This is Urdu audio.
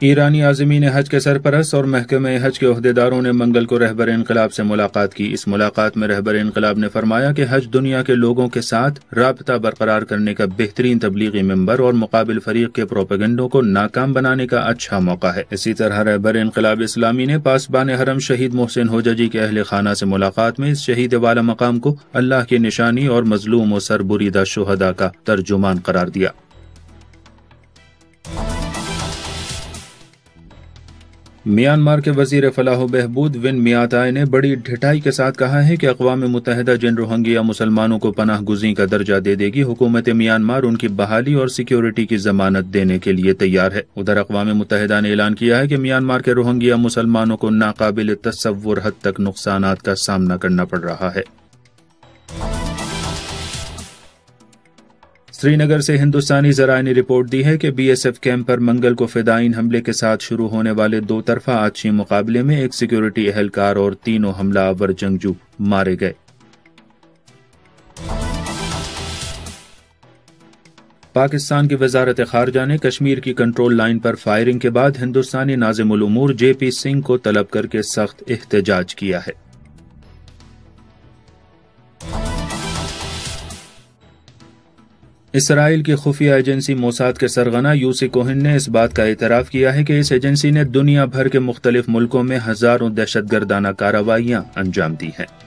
ایرانی عازمین حج کے سرپرست اور محکمہ حج کے عہدیداروں نے منگل کو رہبر انقلاب سے ملاقات کی۔ اس ملاقات میں رہبر انقلاب نے فرمایا کہ حج دنیا کے لوگوں کے ساتھ رابطہ برقرار کرنے کا بہترین تبلیغی منبر اور مقابل فریق کے پروپیگنڈوں کو ناکام بنانے کا اچھا موقع ہے۔ اسی طرح رہبر انقلاب اسلامی نے پاسبان حرم شہید محسن حججی کے اہل خانہ سے ملاقات میں اس شہید والا مقام کو اللہ کی نشانی اور مظلوم و سربریدہ شہداء کا ترجمان قرار دیا۔ میانمار کے وزیر فلاح و بہبود ون میاتائے نے بڑی ڈھٹائی کے ساتھ کہا ہے کہ اقوام متحدہ جن روہنگیا مسلمانوں کو پناہ گزین کا درجہ دے دے گی، حکومت میانمار ان کی بحالی اور سیکیورٹی کی ضمانت دینے کے لیے تیار ہے۔ ادھر اقوام متحدہ نے اعلان کیا ہے کہ میانمار کے روہنگیا مسلمانوں کو ناقابل تصور حد تک نقصانات کا سامنا کرنا پڑ رہا ہے۔ سری نگر سے ہندوستانی ذرائع نے رپورٹ دی ہے کہ بی ایس ایف کیمپ پر منگل کو فدائین حملے کے ساتھ شروع ہونے والے دو طرفہ آتشی مقابلے میں ایک سیکیورٹی اہلکار اور تینوں حملہ آور جنگجو مارے گئے۔ پاکستان کی وزارت خارجہ نے کشمیر کی کنٹرول لائن پر فائرنگ کے بعد ہندوستانی ناظم الامور جے پی سنگھ کو طلب کر کے سخت احتجاج کیا ہے۔ اسرائیل کی خفیہ ایجنسی موساد کے سرغنہ یوسی کوہن نے اس بات کا اعتراف کیا ہے کہ اس ایجنسی نے دنیا بھر کے مختلف ملکوں میں ہزاروں دہشت گردانہ کارروائیاں انجام دی ہیں۔